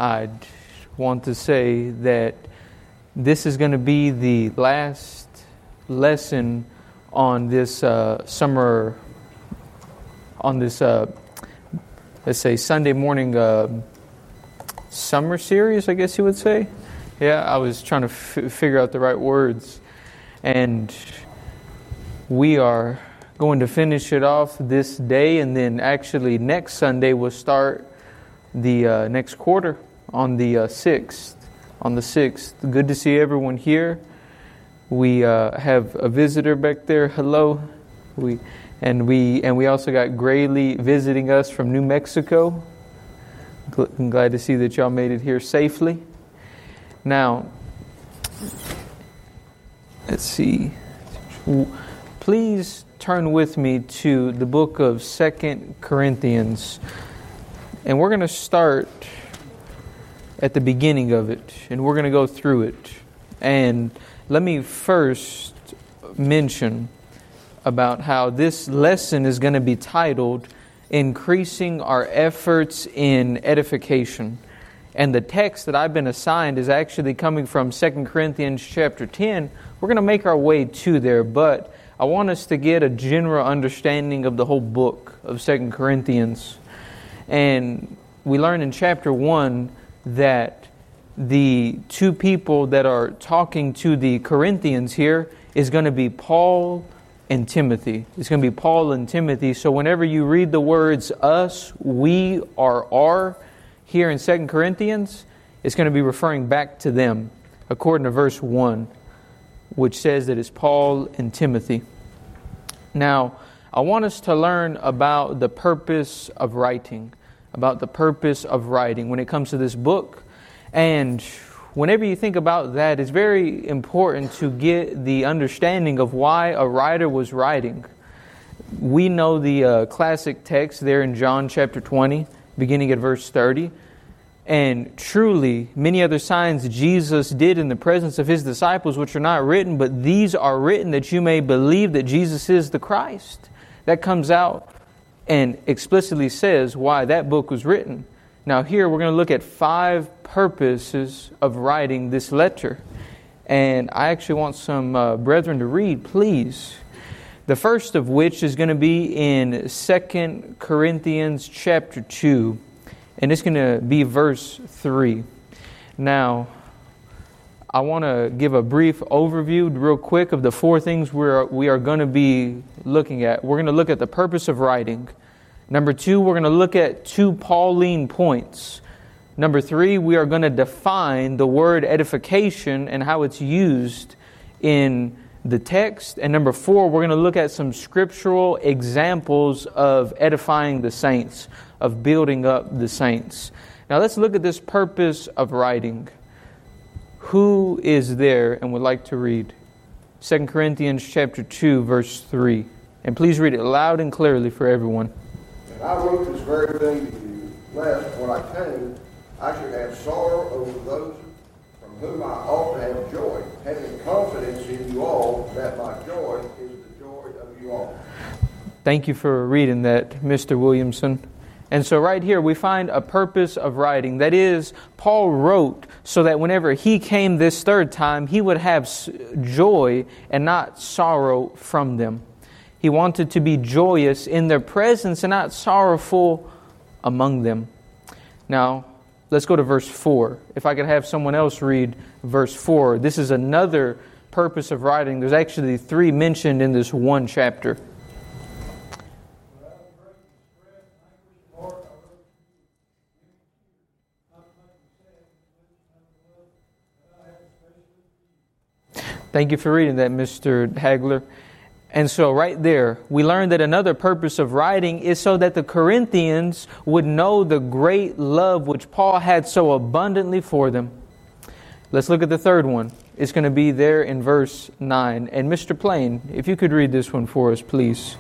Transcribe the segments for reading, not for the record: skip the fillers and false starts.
I want to say that this is going to be the last lesson on this summer, on this, let's say, Sunday morning summer series, I guess you would say. Yeah, I was trying to figure out the right words. And we are going to finish it off this day, and then actually next Sunday we'll start the next quarter on the 6th. On the 6th. Good to see everyone here. We have a visitor back there. Hello. We also got Graylee visiting us from New Mexico. I'm glad to see that y'all made it here safely. Now, let's see. Please turn with me to the book of 2 Corinthians. And we're going to start at the beginning of it. And we're going to go through it. And let me first mention about how this lesson is going to be titled, Increasing Our Efforts in Edification. And the text that I've been assigned is actually coming from 2 Corinthians chapter 10. We're going to make our way to there, but I want us to get a general understanding of the whole book of 2 Corinthians. And we learn in chapter 1 that the two people that are talking to the Corinthians here is going to be Paul and Timothy. It's going to be Paul and Timothy. So whenever you read the words us, we, or are here in 2 Corinthians, it's going to be referring back to them, according to verse 1, which says that it's Paul and Timothy. Now, I want us to learn about the purpose of writing, when it comes to this book. And whenever you think about that, it's very important to get the understanding of why a writer was writing. We know the classic text there in John chapter 20, beginning at verse 30. And truly, many other signs Jesus did in the presence of His disciples, which are not written, but these are written that you may believe that Jesus is the Christ. That comes out and explicitly says why that book was written. Now here we're going to look at 5 purposes of writing this letter. And I actually want some brethren to read, please. The first of which is going to be in 2 Corinthians chapter 2. And it's going to be verse 3. Now, I want to give a brief overview real quick of the 4 things we are going to be looking at. We're going to look at the purpose of writing. Number 2, we're going to look at 2 Pauline points. Number 3, we are going to define the word edification and how it's used in the text. And number 4, we're going to look at some scriptural examples of edifying the saints, of building up the saints. Now let's look at this purpose of writing. Who is there and would like to read 2 Corinthians chapter 2, verse 3? And please read it loud and clearly for everyone. And I wrote this very thing to you, lest when I came, I should have sorrow over those from whom I ought to have joy, having confidence in you all that my joy is the joy of you all. Thank you for reading that, Mr. Williamson. And so right here we find a purpose of writing. That is, Paul wrote so that whenever he came this third time, he would have joy and not sorrow from them. He wanted to be joyous in their presence and not sorrowful among them. Now, let's go to verse 4. If I could have someone else read verse 4. This is another purpose of writing. There's actually 3 mentioned in this one chapter. Thank you for reading that, Mr. Hagler. And so right there, we learned that another purpose of writing is so that the Corinthians would know the great love which Paul had so abundantly for them. Let's look at the third one. It's going to be there in verse 9. And Mr. Plain, if you could read this one for us, please.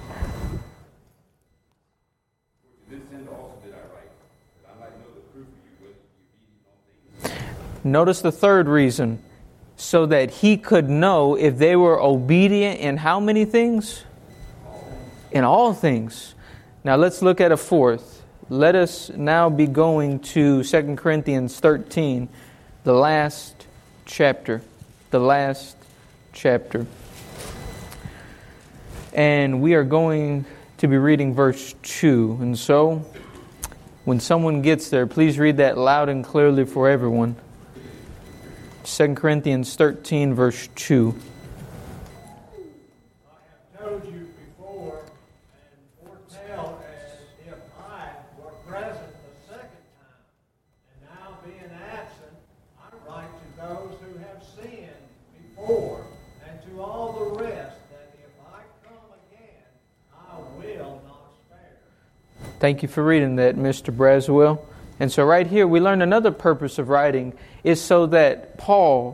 Notice the third reason. So that he could know if they were obedient in how many things? In all things. Now let's look at a fourth. let us now be going to 2 Corinthians 13, the last chapter. The last chapter. And we are going to be reading verse 2. And so, when someone gets there, please read that loud and clearly for everyone. 2 Corinthians 13, verse 2. I have told you before and foretell as if I were present the second time. And now being absent, I write to those who have sinned before and to all the rest that if I come again, I will not spare. Thank you for reading that, Mr. Braswell. And so right here we learn another purpose of writing is so that Paul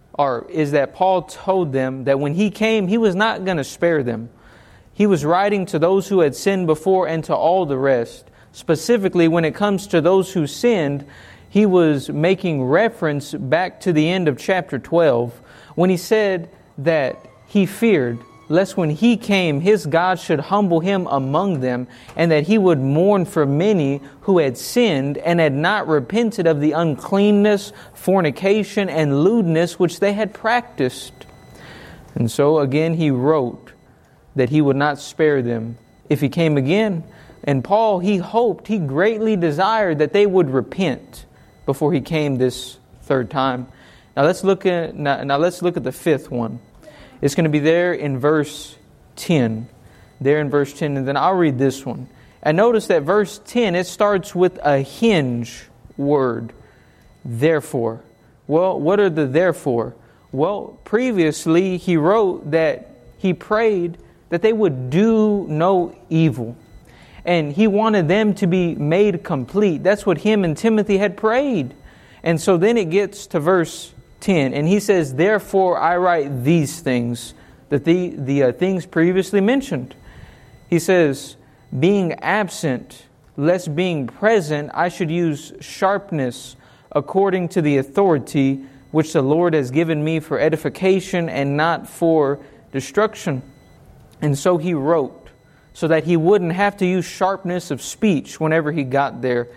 told them that when he came, he was not going to spare them. He was writing to those who had sinned before and to all the rest. Specifically, when it comes to those who sinned, he was making reference back to the end of chapter 12 when he said that he feared lest when he came, his God should humble him among them, and that he would mourn for many who had sinned and had not repented of the uncleanness, fornication, and lewdness which they had practiced. And so again he wrote that he would not spare them if he came again. And Paul, he hoped, he greatly desired that they would repent before he came this third time. Now let's look at the fifth one. It's going to be there in verse 10. There in verse 10. And then I'll read this one. And notice that verse 10, it starts with a hinge word. Therefore. Well, what are the therefore? Well, previously he wrote that he prayed that they would do no evil. And he wanted them to be made complete. That's what him and Timothy had prayed. And so then it gets to verse 10, and he says, therefore I write these things, that the things previously mentioned. He says, being absent, lest being present, I should use sharpness according to the authority which the Lord has given me for edification and not for destruction. And so he wrote, so that he wouldn't have to use sharpness of speech whenever he got there.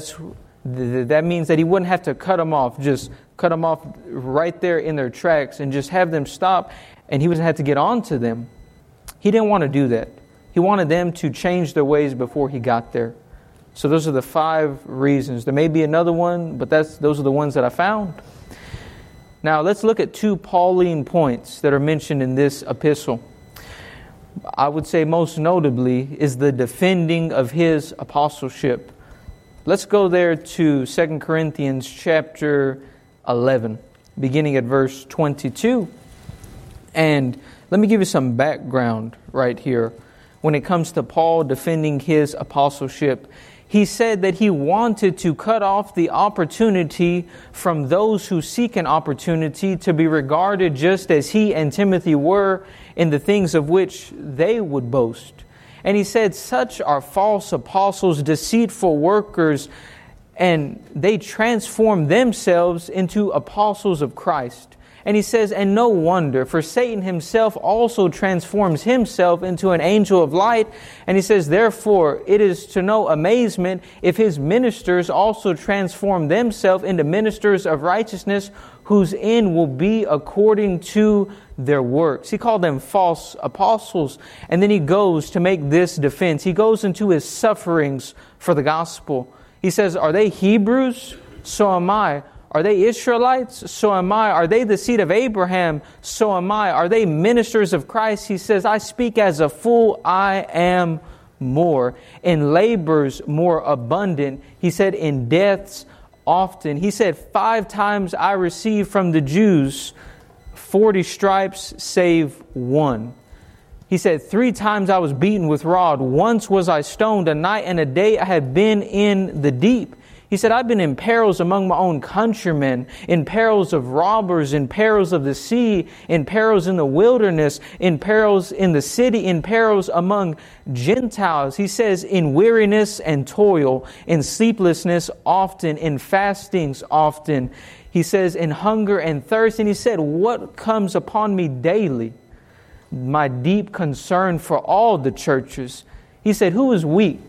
That means that he wouldn't have to cut them off right there in their tracks and just have them stop, and he wouldn't have to get on to them. He didn't want to do that. He wanted them to change their ways before he got there. So those are the 5 reasons. There may be another one, but those are the ones that I found. Now let's look at 2 Pauline points that are mentioned in this epistle. I would say most notably is the defending of his apostleship. Let's go there to 2 Corinthians chapter 11, beginning at verse 22. And let me give you some background right here. When it comes to Paul defending his apostleship, he said that he wanted to cut off the opportunity from those who seek an opportunity to be regarded just as he and Timothy were in the things of which they would boast. And he said, such are false apostles, deceitful workers, and they transform themselves into apostles of Christ. And he says, and no wonder, for Satan himself also transforms himself into an angel of light. And he says, therefore, it is to no amazement if his ministers also transform themselves into ministers of righteousness, whose end will be according to their works. He called them false apostles. And then he goes to make this defense. He goes into his sufferings for the gospel. He says, are they Hebrews? So am I. Are they Israelites? So am I. Are they the seed of Abraham? So am I. Are they ministers of Christ? He says, I speak as a fool, I am more. In labors more abundant. He said, in deaths often. He said, 5 times I received from the Jews 40 stripes save 1. He said, 3 times I was beaten with rod. Once was I stoned. A night and a day I have been in the deep. He said, I've been in perils among my own countrymen, in perils of robbers, in perils of the sea, in perils in the wilderness, in perils in the city, in perils among Gentiles. He says, in weariness and toil, in sleeplessness often, in fastings often. He says, in hunger and thirst. And he said, what comes upon me daily? My deep concern for all the churches. He said, who is weak?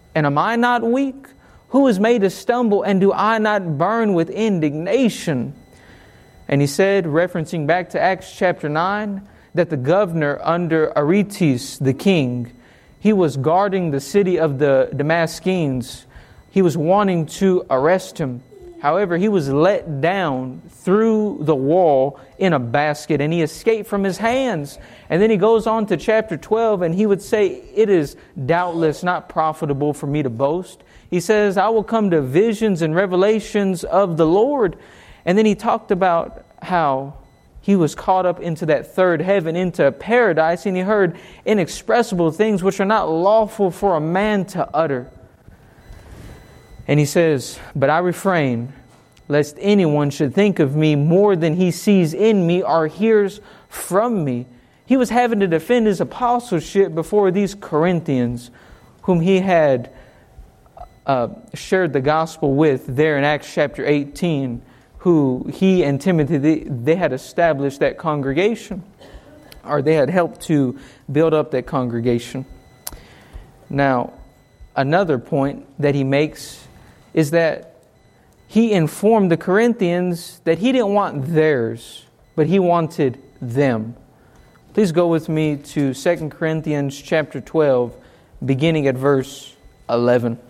And am I not weak? Who is made to stumble, and do I not burn with indignation? And he said, referencing back to Acts chapter 9, that the governor under Aretas, the king, he was guarding the city of the Damascenes. He was wanting to arrest him. However, he was let down through the wall in a basket, and he escaped from his hands. And then he goes on to chapter 12, and he would say, it is doubtless not profitable for me to boast. He says, I will come to visions and revelations of the Lord. And then he talked about how he was caught up into that third heaven, into paradise, and he heard inexpressible things which are not lawful for a man to utter. And he says, but I refrain, lest anyone should think of me more than he sees in me or hears from me. He was having to defend his apostleship before these Corinthians, whom he had shared the gospel with there in Acts chapter 18, who he and Timothy, they had established that congregation, or they had helped to build up that congregation. Now, another point that he makes is that he informed the Corinthians that he didn't want theirs, but he wanted them. Please go with me to 2 Corinthians chapter 12, beginning at verse 11.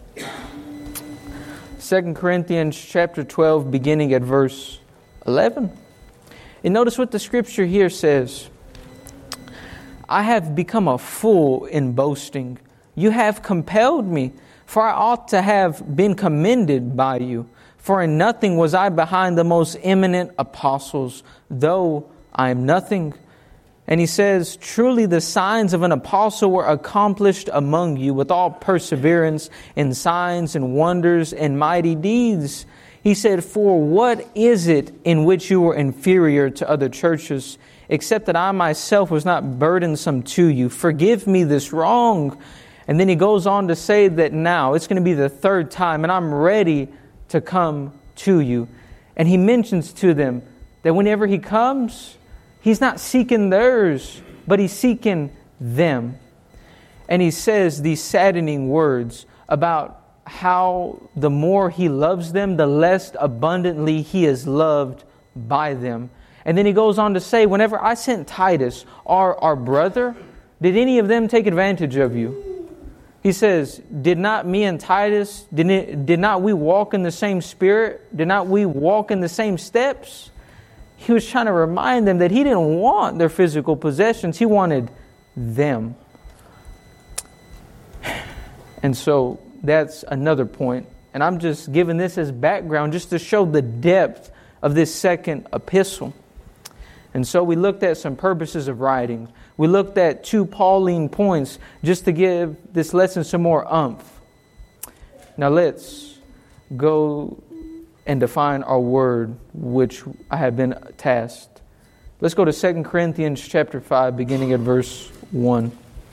2 Corinthians chapter 12, beginning at verse 11. And notice what the scripture here says. I have become a fool in boasting. You have compelled me, for I ought to have been commended by you. For in nothing was I behind the most eminent apostles, though I am nothing. And he says, truly the signs of an apostle were accomplished among you with all perseverance and signs and wonders and mighty deeds. He said, for what is it in which you were inferior to other churches, except that I myself was not burdensome to you? Forgive me this wrong. And then he goes on to say that now it's going to be the third time and I'm ready to come to you. And he mentions to them that whenever he comes, he's not seeking theirs, but he's seeking them. And he says these saddening words about how the more he loves them, the less abundantly he is loved by them. And then he goes on to say, whenever I sent Titus, our brother, did any of them take advantage of you? He says, did not me and Titus, did not we walk in the same spirit? Did not we walk in the same steps? He was trying to remind them that he didn't want their physical possessions. He wanted them. And so that's another point. And I'm just giving this as background just to show the depth of this second epistle. And so we looked at some purposes of writing. We looked at 2 Pauline points just to give this lesson some more oomph. Now let's go and define our word, which I have been tasked. Let's go to 2 Corinthians chapter 5, beginning at verse 1.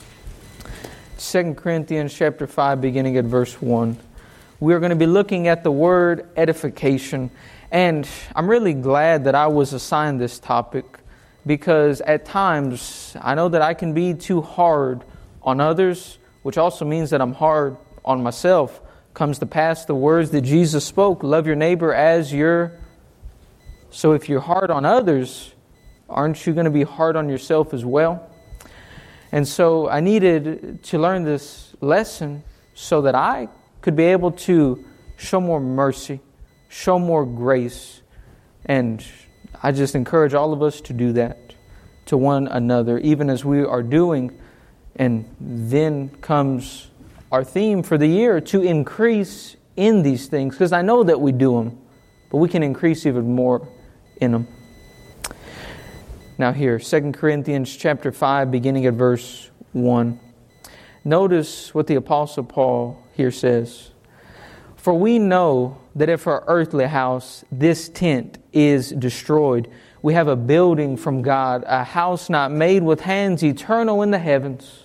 2 Corinthians chapter 5, beginning at verse 1. We are going to be looking at the word edification. And I'm really glad that I was assigned this topic, because at times I know that I can be too hard on others, which also means that I'm hard on myself. Comes to pass the words that Jesus spoke, love your neighbor as your... So if you're hard on others, aren't you going to be hard on yourself as well? And so I needed to learn this lesson so that I could be able to show more mercy, show more grace. And I just encourage all of us to do that to one another, even as we are doing. And then comes our theme for the year, to increase in these things, because I know that we do them, but we can increase even more in them. Now here, 2 Corinthians chapter 5, beginning at verse 1. Notice what the Apostle Paul here says. For we know that if our earthly house, this tent, is destroyed, we have a building from God, a house not made with hands, eternal in the heavens.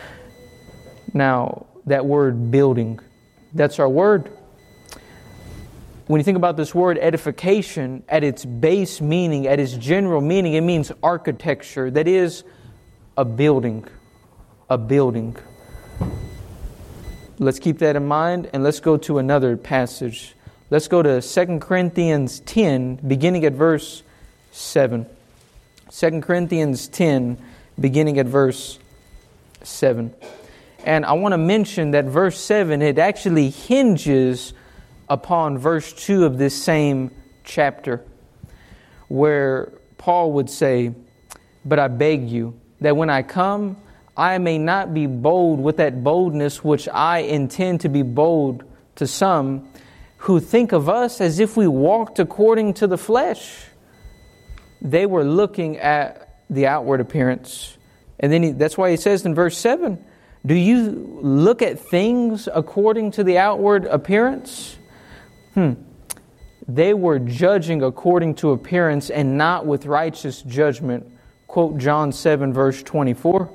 Now, that word building, that's our word. When you think about this word edification, at its base meaning, at its general meaning, it means architecture. That is a building. A building. let's keep that in mind, and let's go to another passage. Let's go to 2 Corinthians 10, beginning at verse 7. 2 Corinthians 10, beginning at verse 7. And I want to mention that verse 7, it actually hinges upon verse 2 of this same chapter, where Paul would say, "But I beg you, that when I come, I may not be bold with that boldness which I intend to be bold to some who think of us as if we walked according to the flesh." They were looking at the outward appearance. And then that's why he says in verse 7, "Do you look at things according to the outward appearance?" They were judging according to appearance and not with righteous judgment. Quote John 7, verse 24.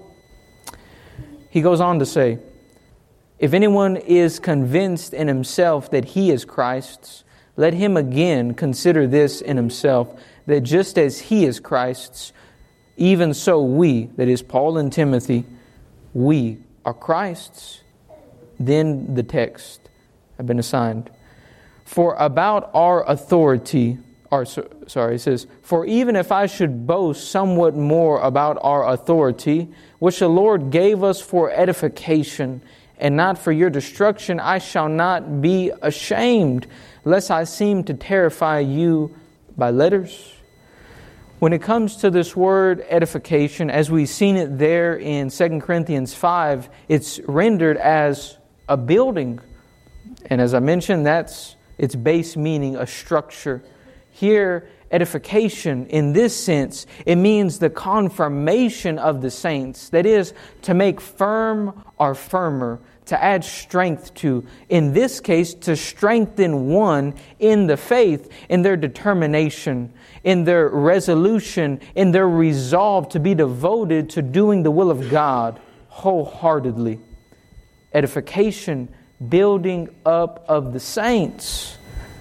He goes on to say, "If anyone is convinced in himself that he is Christ's, let him again consider this in himself, that just as he is Christ's, even so we," that is Paul and Timothy, "we are Christ's." Then the text have been assigned. "For about our authority," it says, "For even if I should boast somewhat more about our authority, which the Lord gave us for edification, and not for your destruction, I shall not be ashamed, lest I seem to terrify you by letters." When it comes to this word edification, as we've seen it there in 2 Corinthians 5, it's rendered as a building. And as I mentioned, that's its base meaning, a structure. Here, edification, in this sense, it means the confirmation of the saints. That is, to make firm or firmer, to add strength to. In this case, to strengthen one in the faith, in their determination, in their resolution, in their resolve to be devoted to doing the will of God wholeheartedly. Edification, building up of the saints.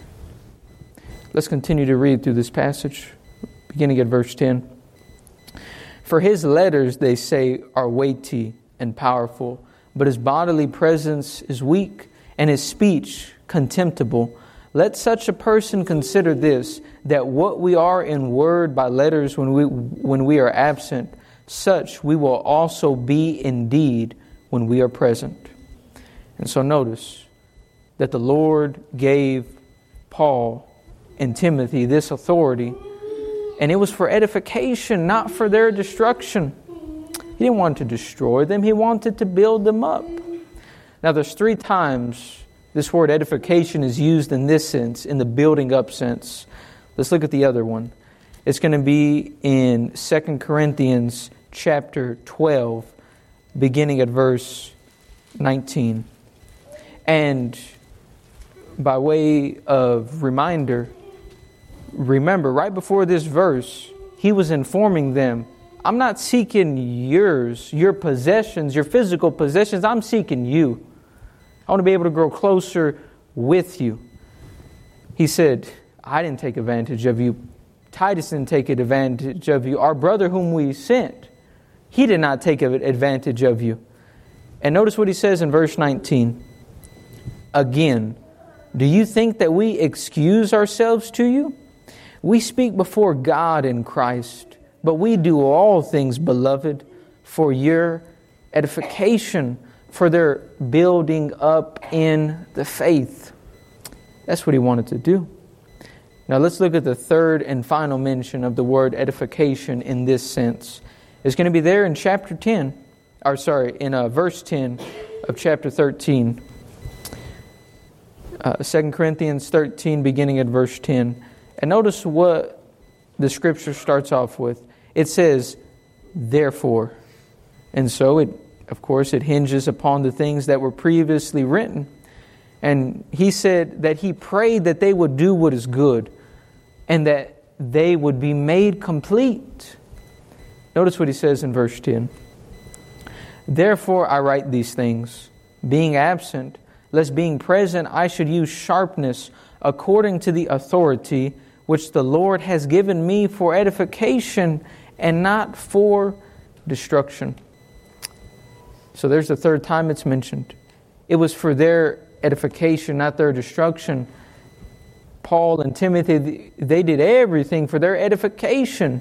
Let's continue to read through this passage, beginning at verse 10. "For his letters, they say, are weighty and powerful, but his bodily presence is weak, and his speech contemptible. Let such a person consider this, that what we are in word by letters when we are absent, such we will also be in deed when we are present." And so notice that the Lord gave Paul and Timothy this authority, and it was for edification, not for their destruction. He didn't want to destroy them. He wanted to build them up. Now there's 3 times this word edification is used in this sense, in the building up sense. Let's look at the other one. It's going to be in 2 Corinthians chapter 12, beginning at verse 19. And by way of reminder, remember, right before this verse, he was informing them, I'm not seeking yours, your possessions, your physical possessions. I'm seeking you. I want to be able to grow closer with you. He said, I didn't take advantage of you. Titus didn't take advantage of you. Our brother whom we sent, he did not take advantage of you. And notice what he says in verse 19. Again, do you think that we excuse ourselves to you? We speak before God in Christ, but we do all things, beloved, for your edification, for their building up in the faith. That's what he wanted to do. Now let's look at the third and final mention of the word edification in this sense. It's going to be there in chapter 10, in verse 10 of chapter 13. 2 Corinthians 13, beginning at verse 10. And notice what the scripture starts off with. It says, therefore. And so, it hinges upon the things that were previously written. And he said that he prayed that they would do what is good and that they would be made complete. Notice what he says in verse 10. Therefore I write these things, being absent, lest being present I should use sharpness according to the authority which the Lord has given me for edification and not for destruction. So there's the third time it's mentioned. it was for their edification, not their destruction. Paul and Timothy, they did everything for their edification.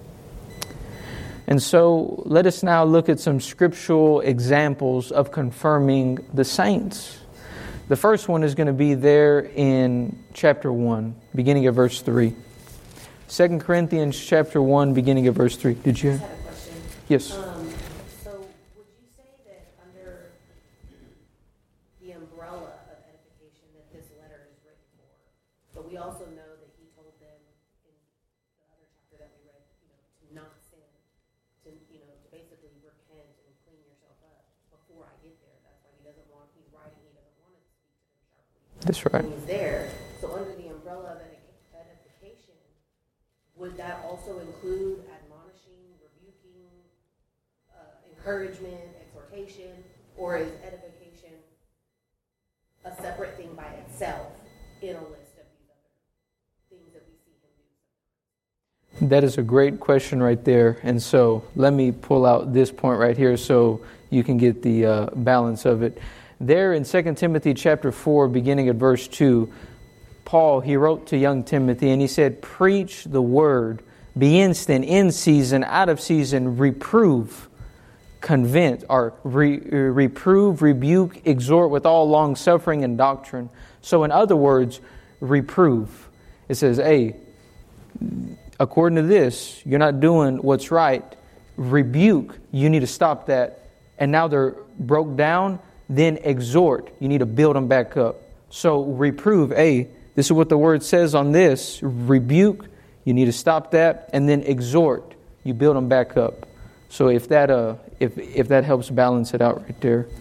And so let us now look at some scriptural examples of confirming the saints. The first one is going to be there in chapter 1, beginning of verse 3. 2 Corinthians chapter 1, beginning of verse 3. Did you? I just had a question. Yes. So would you say that under the umbrella of edification that this letter is written for? But we also know that he told them in the other chapter that we read, to not sin, to basically repent and clean yourself up before I get there. That's why he's writing, he doesn't want to speak to them sharply. That's right. When he's there. So under the umbrella of edification, would that also include admonishing, rebuking, encouragement, exhortation, or is edification a separate thing by itself in a list of these other things that we see him do? That is a great question right there. And so let me pull out this point right here so you can get the balance of it. There in 2 Timothy chapter 4, beginning at verse 2, Paul, he wrote to young Timothy and he said, preach the word, be instant, in season, out of season, reprove, convince, or reprove, rebuke, exhort with all long suffering and doctrine. So in other words, reprove. It says, hey, according to this, you're not doing what's right. Rebuke, you need to stop that. And now they're broke down. Then exhort, you need to build them back up. So reprove, hey, this is what the word says on this. Rebuke, you need to stop that. And then exhort, you build them back up. So if that helps balance it out right there.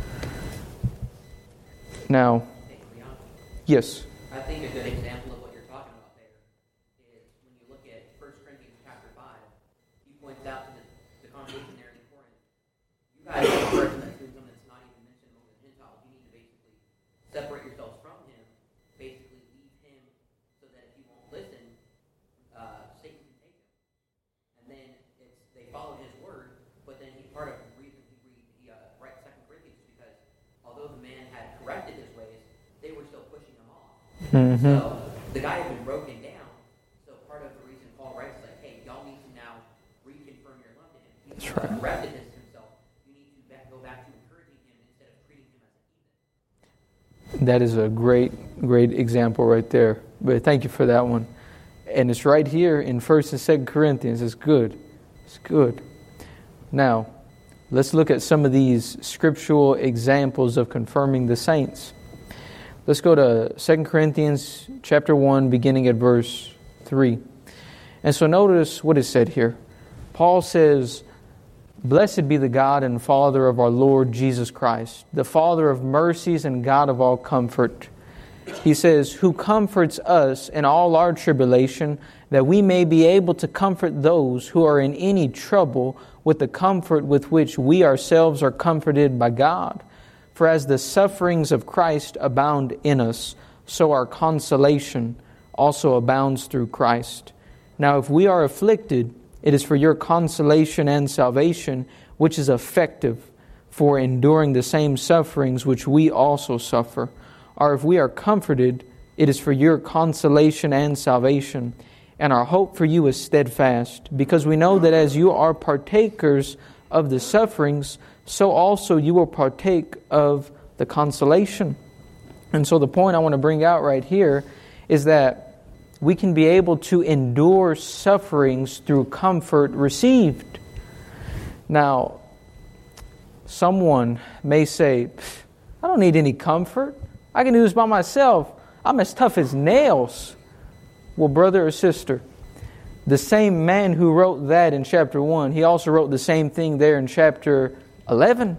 Now, yes. I think a good example of what you're talking about there is when you look at 1 Corinthians chapter 5, he points out to the congregation there in Corinth, you guys are a person that's doing something that's not even mentioned among the Gentiles. You need to basically separate yourselves from him, basically leave him so that if you won't listen, Satan can take him. And then they follow his word, but then part of the reason he writes 2 Corinthians is because although the man had corrected his ways, they were still pushing him off. Mm-hmm. So the guy had been broken down. So part of the reason Paul writes is like, hey, y'all need to now reconfirm your love to him. He's corrected himself. You need to go back to encouraging him instead of treating him as a heathen. That is a great example right there. But thank you for that one. And it's right here in 1 and 2 Corinthians. It's good. It's good. Now, let's look at some of these scriptural examples of confirming the saints. Let's go to 2 Corinthians chapter 1, beginning at verse 3. And so notice what is said here. Paul says, blessed be the God and Father of our Lord Jesus Christ, the Father of mercies and God of all comfort. He says, who comforts us in all our tribulation, that we may be able to comfort those who are in any trouble with the comfort with which we ourselves are comforted by God. For as the sufferings of Christ abound in us, so our consolation also abounds through Christ. Now if we are afflicted, it is for your consolation and salvation, which is effective for enduring the same sufferings which we also suffer. Or if we are comforted, it is for your consolation and salvation. And our hope for you is steadfast, because we know that as you are partakers of the sufferings, so also you will partake of the consolation. And so the point I want to bring out right here is that we can be able to endure sufferings through comfort received. Now, someone may say, I don't need any comfort. I can do this by myself. I'm as tough as nails. Well, brother or sister, the same man who wrote that in chapter 1, he also wrote the same thing there in chapter 11.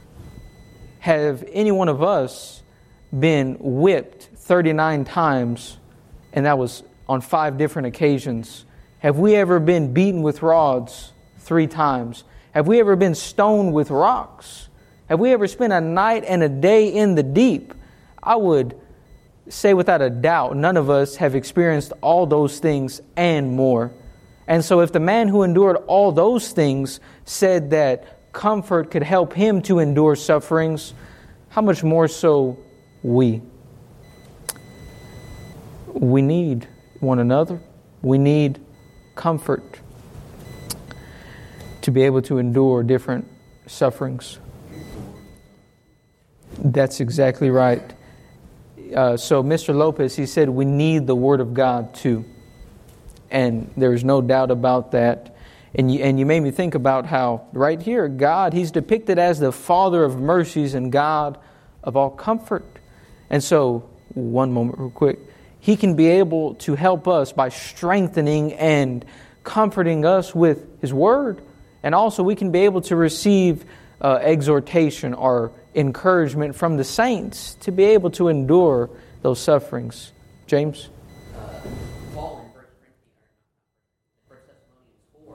Have any one of us been whipped 39 times, and that was on 5 different occasions? Have we ever been beaten with rods 3 times? Have we ever been stoned with rocks? Have we ever spent a night and a day in the deep? I would say without a doubt, none of us have experienced all those things and more. And so if the man who endured all those things said that comfort could help him to endure sufferings, how much more so we? We need one another. We need comfort to be able to endure different sufferings. That's exactly right. So Mr. Lopez, he said we need the Word of God too. And there's no doubt about that. And you made me think about how right here, God, He's depicted as the Father of mercies and God of all comfort. And so, one moment real quick, He can be able to help us by strengthening and comforting us with His Word. And also we can be able to receive exhortation or encouragement from the saints to be able to endure those sufferings. James? Paul in 1 Thessalonians 4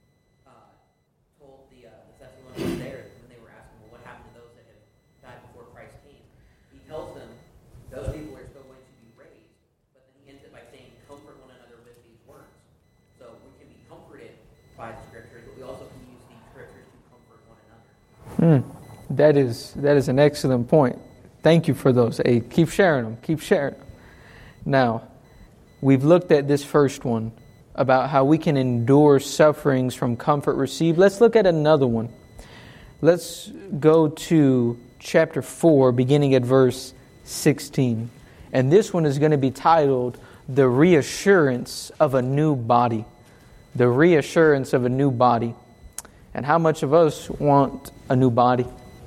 told the Thessalonians there when they were asking, well, what happened to those that had died before Christ came? He tells them those people are still going to be raised, but then he ends it by saying, comfort one another with these words. So we can be comforted by the Scriptures, but we also can use these Scriptures to comfort one another. That is an excellent point. Thank you for those. Hey, keep sharing them. Keep sharing them. Now, we've looked at this first one about how we can endure sufferings from comfort received. Let's look at another one. Let's go to chapter 4, beginning at verse 16. And this one is going to be titled, The Reassurance of a New Body. The reassurance of a new body. And how much of us want a new body?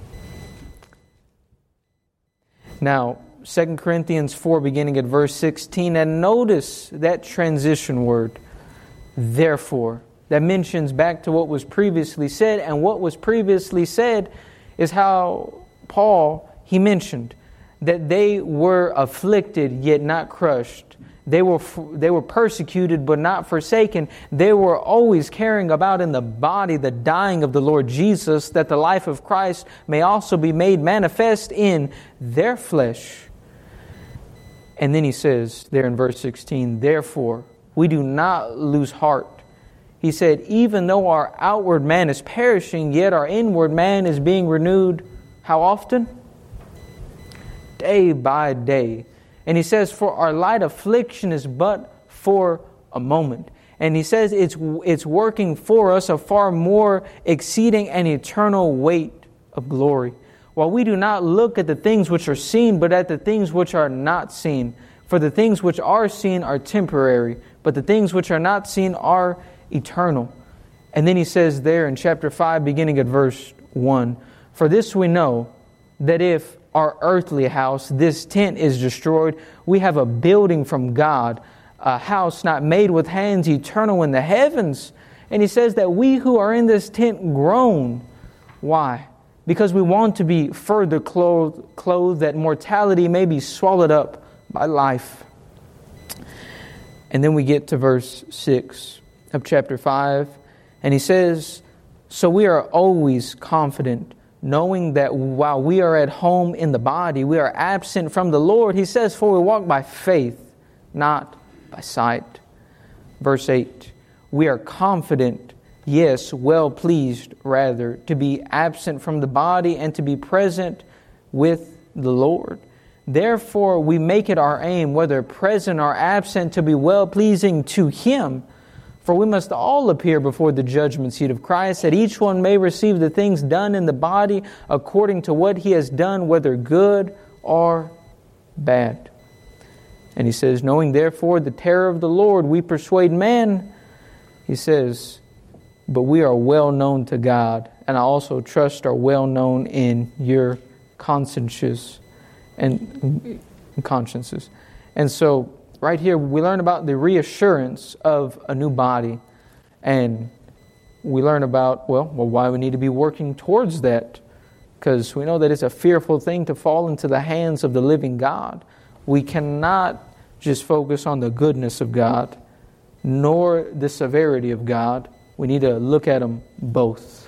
Now, 2 Corinthians 4, beginning at verse 16, and notice that transition word, therefore, that mentions back to what was previously said, and what was previously said is how Paul, he mentioned that they were afflicted yet not crushed. They were persecuted but not forsaken. They were always carrying about in the body the dying of the Lord Jesus, that the life of Christ may also be made manifest in their flesh. And then he says there in verse 16, therefore, we do not lose heart. He said, even though our outward man is perishing, yet our inward man is being renewed. How often? Day by day. And he says, for our light affliction is but for a moment. And he says it's working for us a far more exceeding and eternal weight of glory. While we do not look at the things which are seen, but at the things which are not seen. For the things which are seen are temporary, but the things which are not seen are eternal. And then he says there in chapter 5, beginning at verse 1, for this we know, that if our earthly house, this tent, is destroyed, we have a building from God, a house not made with hands, eternal in the heavens. And he says that we who are in this tent groan. Why? Because we want to be further clothed that mortality may be swallowed up by life. And then we get to verse 6 of chapter 5. And he says, so we are always confident, knowing that while we are at home in the body, we are absent from the Lord. He says, for we walk by faith, not by sight. Verse 8, we are confident, yes, well pleased, rather, to be absent from the body and to be present with the Lord. Therefore, we make it our aim, whether present or absent, to be well pleasing to Him. For we must all appear before the judgment seat of Christ, that each one may receive the things done in the body according to what he has done, whether good or bad. And he says, knowing therefore the terror of the Lord, we persuade men. He says, but we are well known to God, and I also trust are well known in your consciences. And so, right here, we learn about the reassurance of a new body. And we learn about, why we need to be working towards that. Because we know that it's a fearful thing to fall into the hands of the living God. We cannot just focus on the goodness of God, nor the severity of God. We need to look at them both.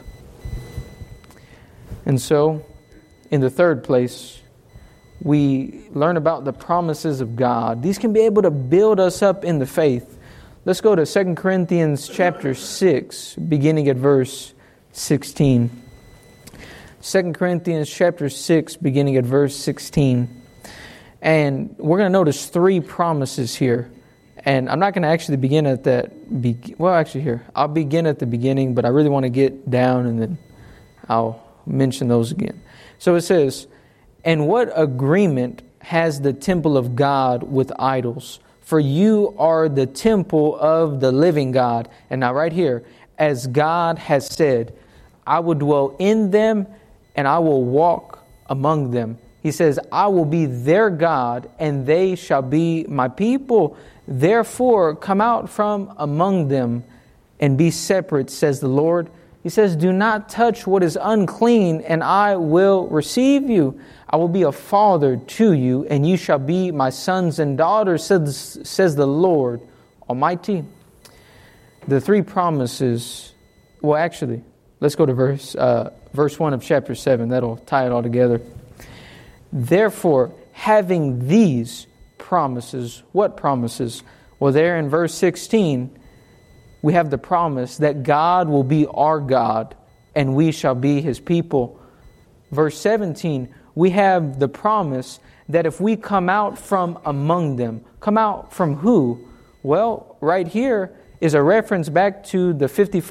And so, in the third place, we learn about the promises of God. These can be able to build us up in the faith. Let's go to 2 Corinthians chapter 6, beginning at verse 16. 2 Corinthians chapter 6, beginning at verse 16. And we're going to notice 3 promises here. And I'm not going to actually begin at that. I'll begin at the beginning, but I really want to get down and then I'll mention those again. So it says, "And what agreement has the temple of God with idols? For you are the temple of the living God." And now right here, "As God has said, I will dwell in them and I will walk among them." He says, "I will be their God and they shall be my people. Therefore, come out from among them and be separate, says the Lord." He says, "Do not touch what is unclean, and I will receive you. I will be a father to you, and you shall be my sons and daughters, says the Lord Almighty." The 3 promises, well, actually, let's go to verse 1 of chapter 7. That'll tie it all together. "Therefore, having these promises," what promises? Well, there in verse 16, we have the promise that God will be our God and we shall be His people. Verse 17, we have the promise that if we come out from among them, come out from who? Well, right here is a reference back to the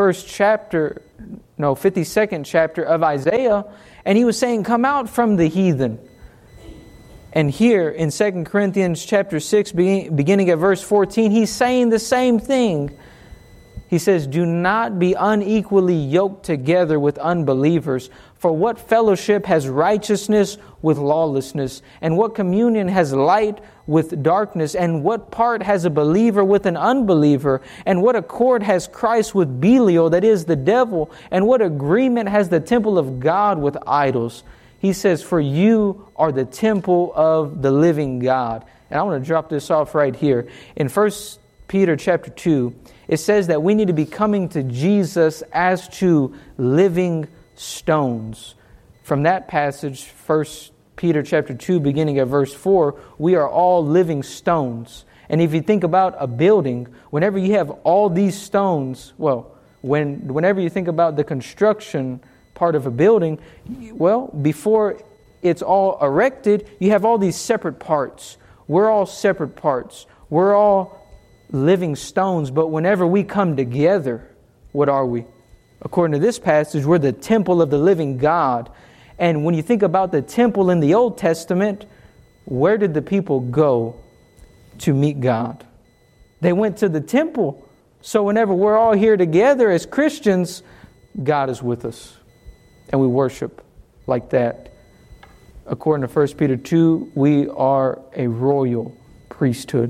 52nd chapter of Isaiah, and he was saying, come out from the heathen. And here in 2 Corinthians chapter 6, beginning at verse 14, he's saying the same thing. He says, "Do not be unequally yoked together with unbelievers. For what fellowship has righteousness with lawlessness? And what communion has light with darkness? And what part has a believer with an unbeliever? And what accord has Christ with Belial, that is the devil? And what agreement has the temple of God with idols?" He says, "For you are the temple of the living God." And I want to drop this off right here. In 1 Peter chapter 2, it says that we need to be coming to Jesus as to living stones. From that passage, 1 Peter chapter 2, beginning at verse 4, we are all living stones. And if you think about a building, whenever you have all these stones, whenever you think about the construction part of a building, before it's all erected, you have all these separate parts. We're all separate parts. We're all living stones, but whenever we come together, what are we? According to this passage, we're the temple of the living God. And when you think about the temple in the Old Testament, where did the people go to meet God? They went to the temple. So whenever we're all here together as Christians, God is with us. And we worship like that. According to 1 Peter 2, we are a royal priesthood.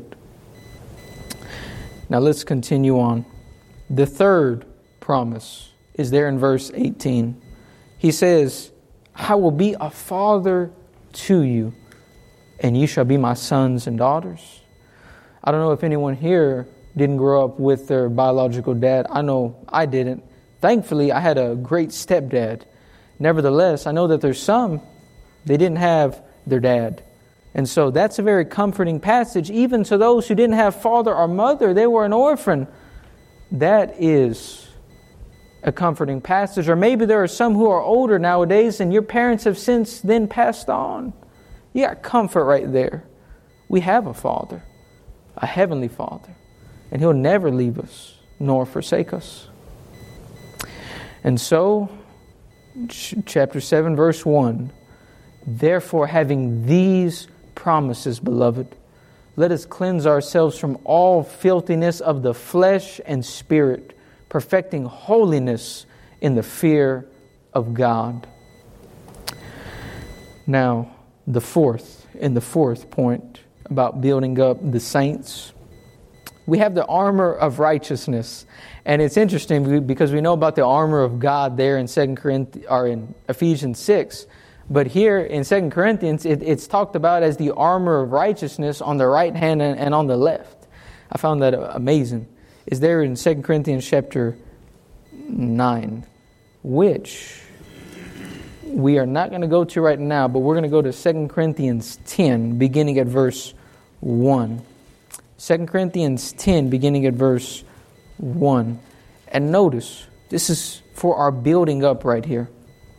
Now let's continue on. The 3rd promise is there in verse 18. He says, "I will be a father to you, and you shall be my sons and daughters." I don't know if anyone here didn't grow up with their biological dad. I know I didn't. Thankfully, I had a great stepdad. Nevertheless, I know that there's some, they didn't have their dad. And so that's a very comforting passage, even to those who didn't have father or mother. They were an orphan. That is a comforting passage. Or maybe there are some who are older nowadays and your parents have since then passed on. You got comfort right there. We have a Father, a heavenly Father, and He'll never leave us nor forsake us. And so, chapter 7, verse 1, "Therefore, having these promises, beloved, let us cleanse ourselves from all filthiness of the flesh and spirit, perfecting holiness in the fear of God." Now, the fourth point about building up the saints, we have the armor of righteousness. And it's interesting because we know about the armor of God there in in Ephesians 6. But here in 2 Corinthians, it's talked about as the armor of righteousness on the right hand and on the left. I found that amazing. It's there in 2 Corinthians chapter 9, which we are not going to go to right now, but we're going to go to 2 Corinthians 10, beginning at verse 1. 2 Corinthians 10, beginning at verse 1. And notice, this is for our building up right here.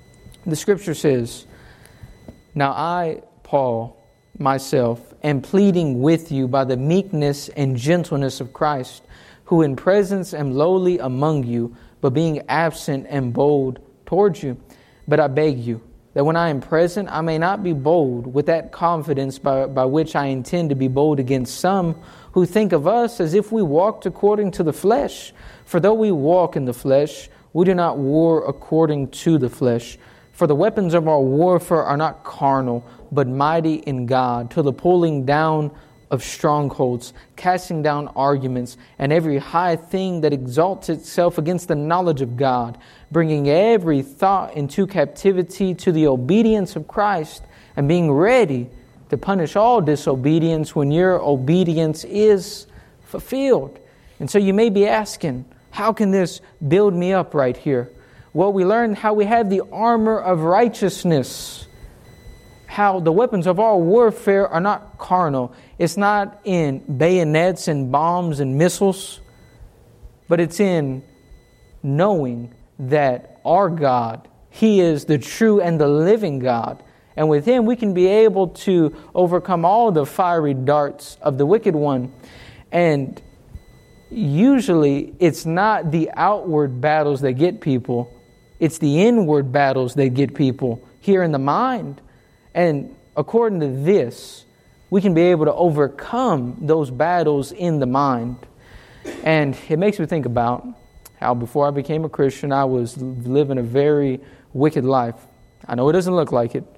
The scripture says, "Now I, Paul, myself, am pleading with you by the meekness and gentleness of Christ, who in presence am lowly among you, but being absent am bold towards you. But I beg you, that when I am present, I may not be bold with that confidence by which I intend to be bold against some who think of us as if we walked according to the flesh. For though we walk in the flesh, we do not war according to the flesh. For the weapons of our warfare are not carnal, but mighty in God, to the pulling down of strongholds, casting down arguments, and every high thing that exalts itself against the knowledge of God, bringing every thought into captivity to the obedience of Christ, and being ready to punish all disobedience when your obedience is fulfilled." And so you may be asking, how can this build me up right here? Well, we learned how we have the armor of righteousness, how the weapons of our warfare are not carnal. It's not in bayonets and bombs and missiles, but it's in knowing that our God, He is the true and the living God. And with Him, we can be able to overcome all the fiery darts of the wicked one. And usually, it's not the outward battles that get people. It's the inward battles that get people here in the mind. And according to this, we can be able to overcome those battles in the mind. And it makes me think about how before I became a Christian, I was living a very wicked life. I know it doesn't look like it.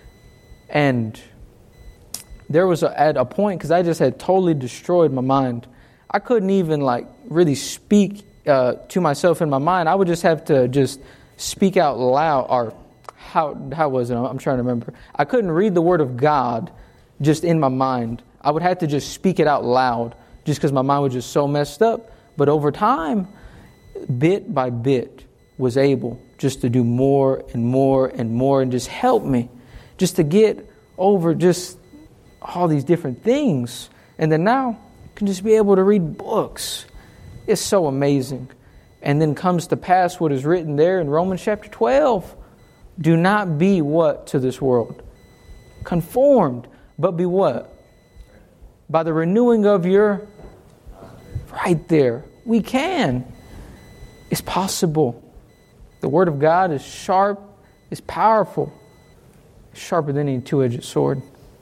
And there was at a point, because I just had totally destroyed my mind, I couldn't even really speak to myself in my mind. I would just have to just speak out loud. Or how was it? I'm trying to remember. I couldn't read the Word of God just in my mind. I would have to just speak it out loud just because my mind was just so messed up. But over time, bit by bit, was able just to do more and more and more and just help me just to get over just all these different things. And then now, I can just be able to read books. It's so amazing. And then comes to pass what is written there in Romans chapter 12. Do not be what to this world? Conformed, but be what? By the renewing of your... Right there. We can. It's possible. The Word of God is sharp, is powerful, sharper than any two-edged sword.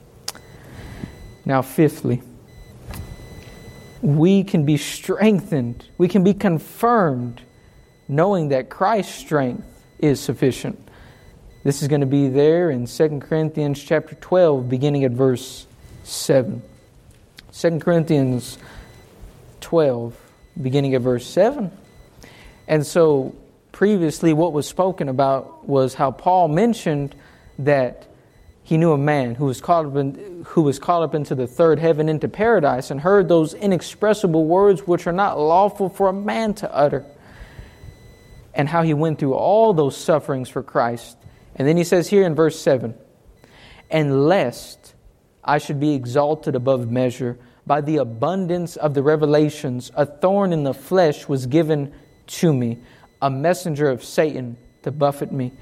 Now, fifthly, we can be strengthened, we can be confirmed, knowing that Christ's strength is sufficient. This is going to be there in 2 Corinthians chapter 12, beginning at verse 7. 2 Corinthians 12, beginning at verse 7. And so previously what was spoken about was how Paul mentioned that he knew a man who was caught up into the third heaven, into paradise, and heard those inexpressible words which are not lawful for a man to utter. And how he went through all those sufferings for Christ. And then he says here in verse 7, "And lest I should be exalted above measure, by the abundance of the revelations, a thorn in the flesh was given to me, a messenger of Satan to buffet me."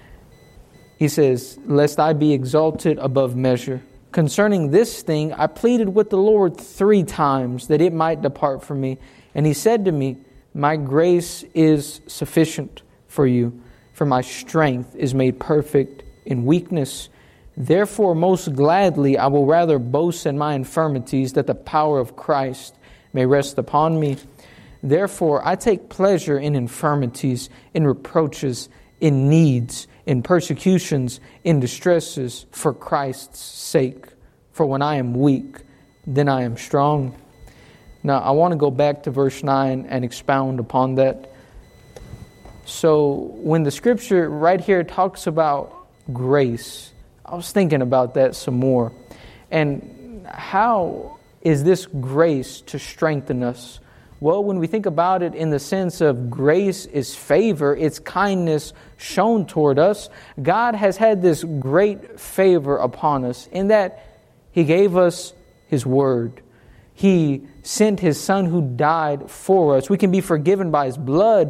He says, "Lest I be exalted above measure. Concerning this thing, I pleaded with the Lord 3 times that it might depart from me. And He said to me, My grace is sufficient for you, for my strength is made perfect in weakness. Therefore, most gladly, I will rather boast in my infirmities, that the power of Christ may rest upon me. Therefore, I take pleasure in infirmities, in reproaches, in needs, in persecutions, in distresses, for Christ's sake. For when I am weak, then I am strong." Now, I want to go back to verse 9 and expound upon that. So, when the scripture right here talks about grace, I was thinking about that some more. And how is this grace to strengthen us? Well, when we think about it in the sense of grace is favor, it's kindness shown toward us. God has had this great favor upon us in that He gave us His Word. He sent His Son who died for us. We can be forgiven by His blood.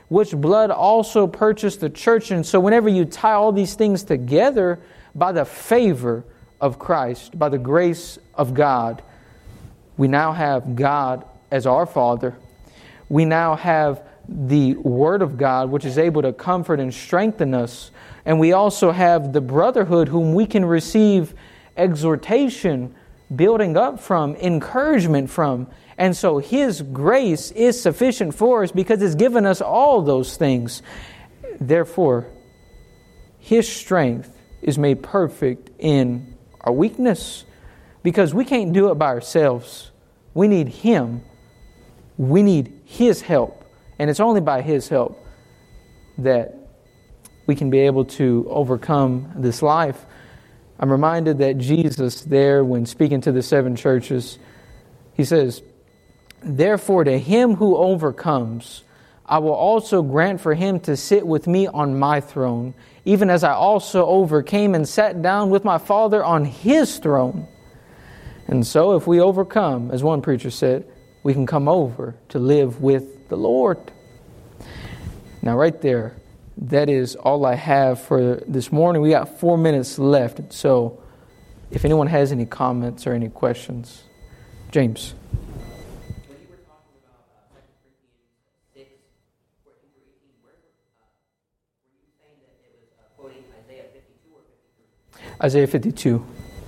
which blood also purchased the church. And so whenever you tie all these things together, by the favor of Christ, by the grace of God, we now have God as our Father. We now have the Word of God, which is able to comfort and strengthen us. And we also have the brotherhood whom we can receive exhortation, building up from, encouragement from. And so His grace is sufficient for us because it's given us all those things. Therefore, His strength is made perfect in our weakness, because we can't do it by ourselves. We need Him. We need His help. And it's only by His help that we can be able to overcome this life. I'm reminded that Jesus there, when speaking to the 7 churches, He says, "Therefore to him who overcomes, I will also grant for him to sit with me on my throne, even as I also overcame and sat down with my Father on His throne." And so if we overcome, as one preacher said, we can come over to live with the Lord. Now right there, that is all I have for this morning. We got 4 minutes left. So if anyone has any comments or any questions. James. When you were talking about 2 Corinthians 6, 14 through 18, were you saying that it was quoting Isaiah 52 or 53? Isaiah 52.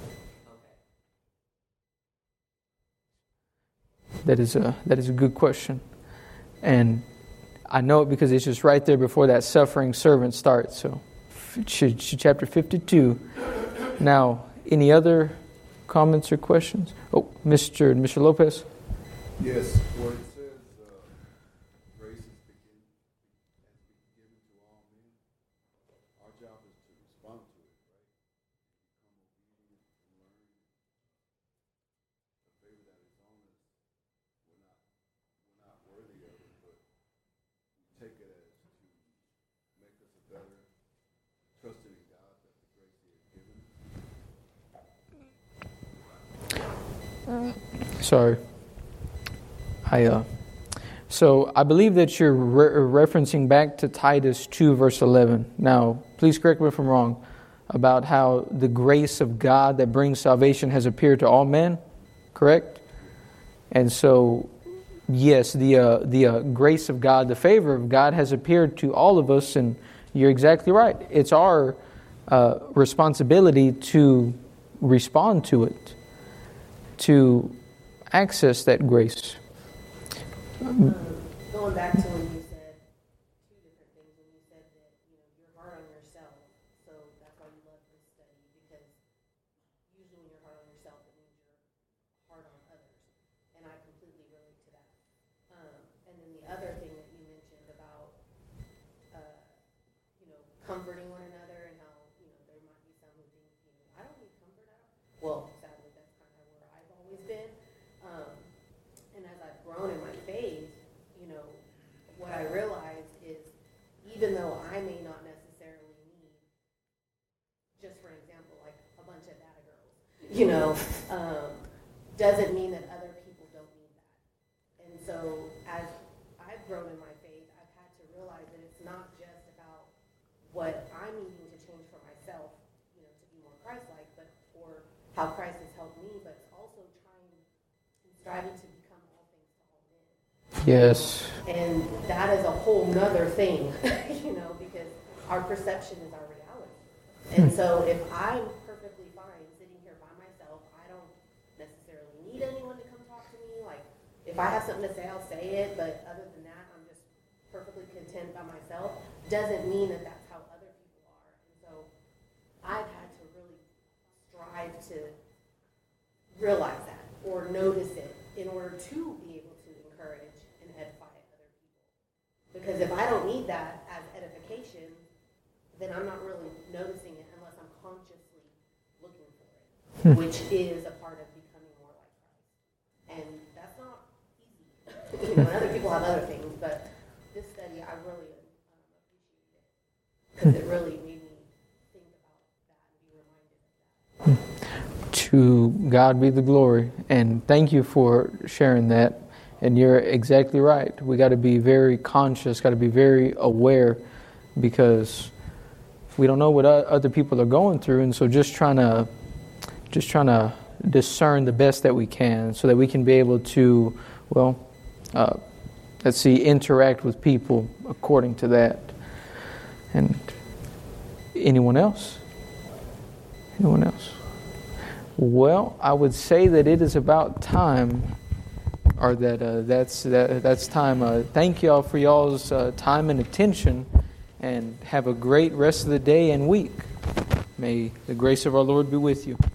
Okay. That is a good question. And I know it because it's just right there before that suffering servant starts. So, chapter 52. Now, any other comments or questions? Oh, Mr. Lopez. Yes, where it says grace is given to all men, our job is to respond to it, right? Become obedient and learn the favor that is on us. We're not worthy of it, but we take it as to make us a better, trusting in God that the grace He has given us. Sorry. So I believe that you're referencing back to Titus 2, verse 11. Now, please correct me if I'm wrong, about how the grace of God that brings salvation has appeared to all men, correct? And so, yes, the grace of God, the favor of God has appeared to all of us, and you're exactly right. It's our responsibility to respond to it, to access that grace. Going back to when you said two different things, when you said that you're hard on yourself, so that's why you love this study, because usually when you're hard on yourself, it means you're hard on others, and I completely relate to that. And then the other thing that you mentioned about comforting one another, and how there might be some who think I don't need comfort at all. Well, sadly, that's kind of where I've always been. And as I've grown in my faith, what I realized is, even though I may not necessarily need, just for example, like a bunch of data girls, doesn't mean that other people don't need that. And so as I've grown in my faith, I've had to realize that it's not just about what I'm needing to change for myself, to be more Christ-like, but for how Christ has helped me, but it's also striving to become all things to all men. Yes. And that is a whole nother thing, because our perception is our reality. And so if I'm perfectly fine sitting here by myself, I don't necessarily need anyone to come talk to me. Like, if I have something to say, I'll say it, but other than that, I'm just perfectly content by myself. Doesn't mean that that's how other people are. And so I've had to really strive to realize that or notice it in order to be able to encourage and edify other people. Because if I don't need that as edification, then I'm not really noticing it unless I'm consciously looking for it, which is a part of becoming more like Christ. And that's not easy. And other people have other things, but this study, I really appreciated it because it really made me think about that and be reminded of that. To God be the glory. And thank you for sharing that. And you're exactly right. We got to be very conscious, got to be very aware, because we don't know what other people are going through, and so just trying to discern the best that we can, so that we can be able to, interact with people according to that. And anyone else? Anyone else? Well, I would say that it is about time, or that's time. Thank y'all for y'all's time and attention, and have a great rest of the day and week. May the grace of our Lord be with you.